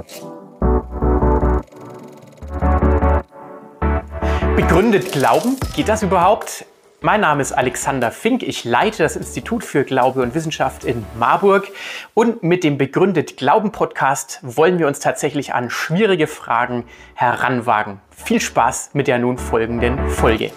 Gott. Begründet Glauben? Geht das überhaupt? Mein Name ist Alexander Fink, ich leite das Institut für Glaube und Wissenschaft in Marburg und mit dem Begründet Glauben Podcast wollen wir uns tatsächlich an schwierige Fragen heranwagen. Viel Spaß mit der nun folgenden Folge.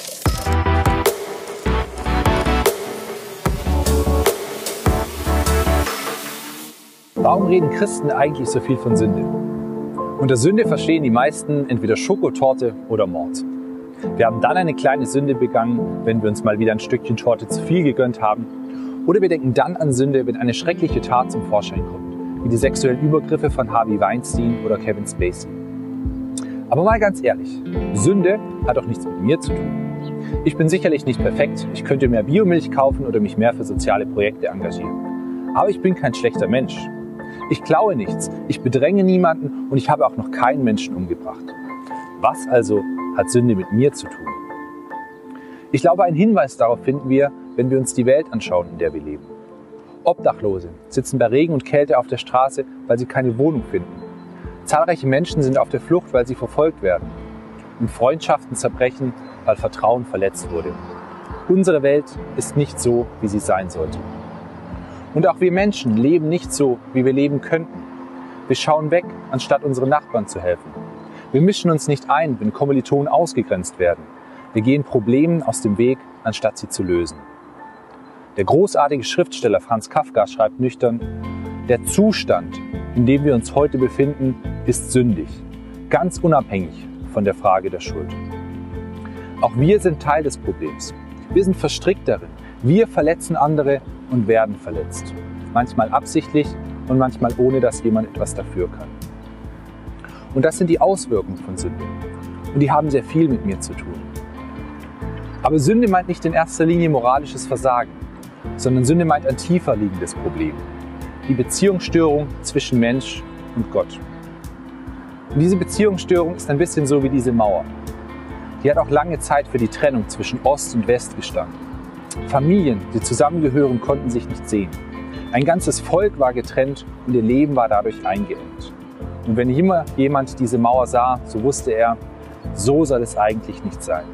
Warum reden Christen eigentlich so viel von Sünde? Unter Sünde verstehen die meisten entweder Schokotorte oder Mord. Wir haben dann eine kleine Sünde begangen, wenn wir uns mal wieder ein Stückchen Torte zu viel gegönnt haben. Oder wir denken dann an Sünde, wenn eine schreckliche Tat zum Vorschein kommt, wie die sexuellen Übergriffe von Harvey Weinstein oder Kevin Spacey. Aber mal ganz ehrlich, Sünde hat doch nichts mit mir zu tun. Ich bin sicherlich nicht perfekt, ich könnte mehr Biomilch kaufen oder mich mehr für soziale Projekte engagieren. Aber ich bin kein schlechter Mensch. Ich klaue nichts, ich bedränge niemanden und ich habe auch noch keinen Menschen umgebracht. Was also hat Sünde mit mir zu tun? Ich glaube, einen Hinweis darauf finden wir, wenn wir uns die Welt anschauen, in der wir leben. Obdachlose sitzen bei Regen und Kälte auf der Straße, weil sie keine Wohnung finden. Zahlreiche Menschen sind auf der Flucht, weil sie verfolgt werden. Und Freundschaften zerbrechen, weil Vertrauen verletzt wurde. Unsere Welt ist nicht so, wie sie sein sollte. Und auch wir Menschen leben nicht so, wie wir leben könnten. Wir schauen weg, anstatt unseren Nachbarn zu helfen. Wir mischen uns nicht ein, wenn Kommilitonen ausgegrenzt werden. Wir gehen Problemen aus dem Weg, anstatt sie zu lösen. Der großartige Schriftsteller Franz Kafka schreibt nüchtern: Der Zustand, in dem wir uns heute befinden, ist sündig, ganz unabhängig von der Frage der Schuld. Auch wir sind Teil des Problems. Wir sind verstrickt darin. Wir verletzen andere und werden verletzt. Manchmal absichtlich und manchmal ohne, dass jemand etwas dafür kann. Und das sind die Auswirkungen von Sünde. Und die haben sehr viel mit mir zu tun. Aber Sünde meint nicht in erster Linie moralisches Versagen, sondern Sünde meint ein tiefer liegendes Problem. Die Beziehungsstörung zwischen Mensch und Gott. Und diese Beziehungsstörung ist ein bisschen so wie diese Mauer. Die hat auch lange Zeit für die Trennung zwischen Ost und West gestanden. Familien, die zusammengehören, konnten sich nicht sehen. Ein ganzes Volk war getrennt und ihr Leben war dadurch eingeengt. Und wenn immer jemand diese Mauer sah, so wusste er, so soll es eigentlich nicht sein.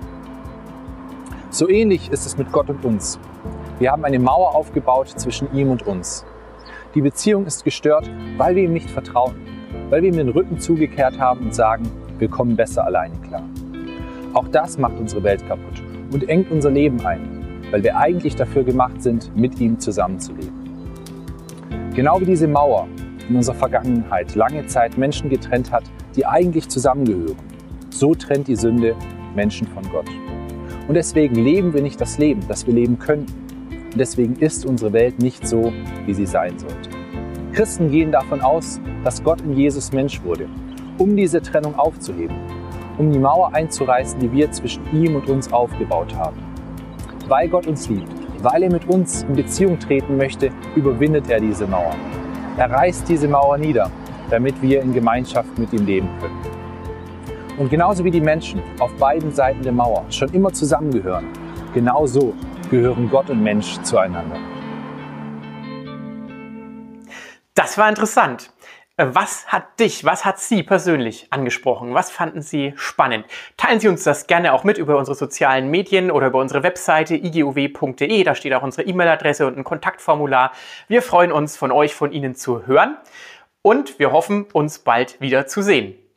So ähnlich ist es mit Gott und uns. Wir haben eine Mauer aufgebaut zwischen ihm und uns. Die Beziehung ist gestört, weil wir ihm nicht vertrauen, weil wir ihm den Rücken zugekehrt haben und sagen, wir kommen besser alleine klar. Auch das macht unsere Welt kaputt und engt unser Leben ein, weil wir eigentlich dafür gemacht sind, mit ihm zusammenzuleben. Genau wie diese Mauer in unserer Vergangenheit lange Zeit Menschen getrennt hat, die eigentlich zusammengehören. So trennt die Sünde Menschen von Gott. Und deswegen leben wir nicht das Leben, das wir leben könnten. Und deswegen ist unsere Welt nicht so, wie sie sein sollte. Christen gehen davon aus, dass Gott in Jesus Mensch wurde, um diese Trennung aufzuheben, um die Mauer einzureißen, die wir zwischen ihm und uns aufgebaut haben. Weil Gott uns liebt, weil er mit uns in Beziehung treten möchte, überwindet er diese Mauer. Er reißt diese Mauer nieder, damit wir in Gemeinschaft mit ihm leben können. Und genauso wie die Menschen auf beiden Seiten der Mauer schon immer zusammengehören, genauso gehören Gott und Mensch zueinander. Das war interessant. Was hat Sie persönlich angesprochen? Was fanden Sie spannend? Teilen Sie uns das gerne auch mit über unsere sozialen Medien oder über unsere Webseite iguw.de. Da steht auch unsere E-Mail-Adresse und ein Kontaktformular. Wir freuen uns, von Ihnen zu hören und wir hoffen, uns bald wieder zu sehen.